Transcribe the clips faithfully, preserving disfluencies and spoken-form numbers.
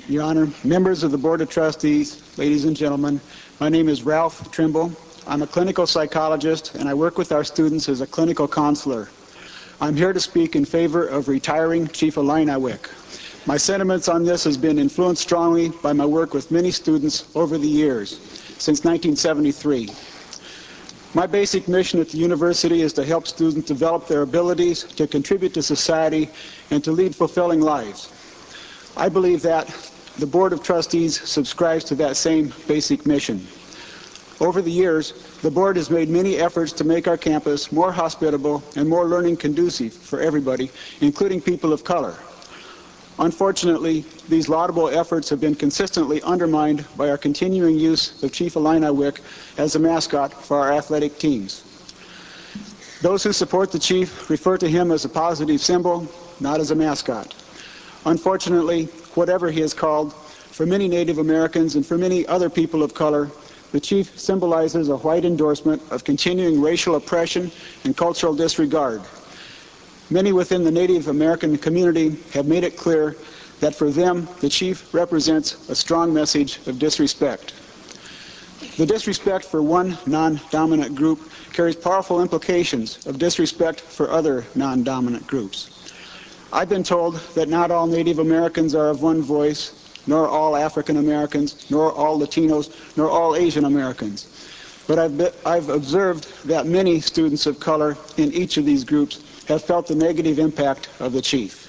Your Honor, members of the Board of Trustees, ladies and gentlemen, my name is Ralph Trimble. I'm a clinical psychologist, and I work with our students as a clinical counselor. I'm here to speak in favor of retiring Chief Illiniwek. My sentiments on this has been influenced strongly by my work with many students over the years, since nineteen seventy-three. My basic mission at the university is to help students develop their abilities to contribute to society and to lead fulfilling lives. I believe that the Board of Trustees subscribes to that same basic mission. Over the years, the Board has made many efforts to make our campus more hospitable and more learning conducive for everybody, including people of color. Unfortunately, these laudable efforts have been consistently undermined by our continuing use of Chief Illiniwek as a mascot for our athletic teams. Those who support the Chief refer to him as a positive symbol, not as a mascot. Unfortunately, whatever he is called, for many Native Americans and for many other people of color, the Chief symbolizes a white endorsement of continuing racial oppression and cultural disregard. Many within the Native American community have made it clear that for them, the Chief represents a strong message of disrespect. The disrespect for one non-dominant group carries powerful implications of disrespect for other non-dominant groups. I've been told that not all Native Americans are of one voice, nor all African Americans, nor all Latinos, nor all Asian Americans. But I've, been, I've observed that many students of color in each of these groups have felt the negative impact of the Chief.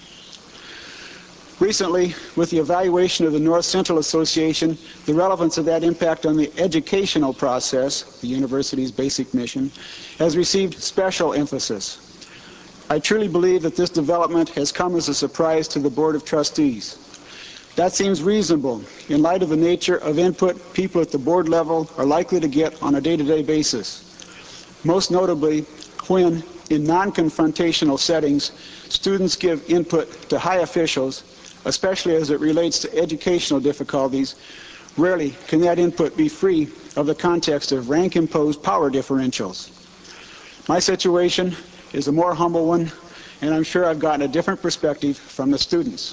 Recently, with the evaluation of the North Central Association, the relevance of that impact on the educational process, the university's basic mission, has received special emphasis. I truly believe that this development has come as a surprise to the Board of Trustees. That seems reasonable in light of the nature of input people at the board level are likely to get on a day-to-day basis. Most notably, when, in non-confrontational settings, students give input to high officials, especially as it relates to educational difficulties, rarely can that input be free of the context of rank-imposed power differentials. My situation is a more humble one, and I'm sure I've gotten a different perspective from the students.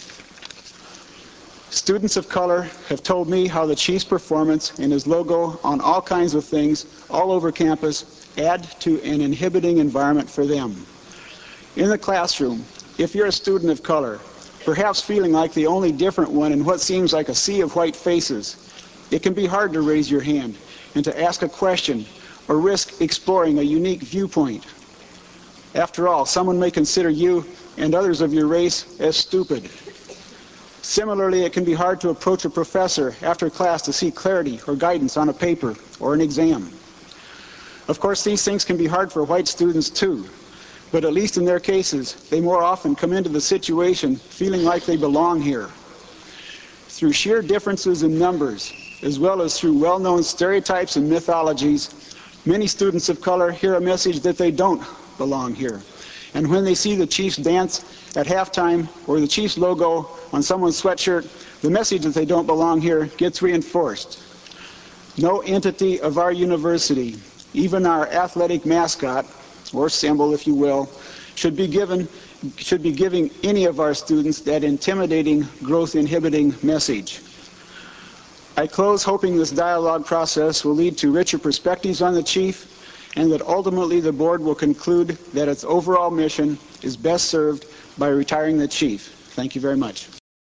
Students of color have told me how the Chief's performance and his logo on all kinds of things all over campus add to an inhibiting environment for them. In the classroom, if you're a student of color, perhaps feeling like the only different one in what seems like a sea of white faces, it can be hard to raise your hand and to ask a question or risk exploring a unique viewpoint. After all, someone may consider you and others of your race as stupid. Similarly, it can be hard to approach a professor after class to seek clarity or guidance on a paper or an exam. Of course, these things can be hard for white students too, but at least in their cases, they more often come into the situation feeling like they belong here. Through sheer differences in numbers, as well as through well-known stereotypes and mythologies, many students of color hear a message that they don't belong here. And when they see the Chiefs dance at halftime or the Chiefs logo on someone's sweatshirt, the message that they don't belong here gets reinforced. No entity of our university, even our athletic mascot, or symbol if you will, should be given should be giving any of our students that intimidating, growth-inhibiting message. I close hoping this dialogue process will lead to richer perspectives on the Chief, and that ultimately the board will conclude that its overall mission is best served by retiring the Chief. Thank you very much.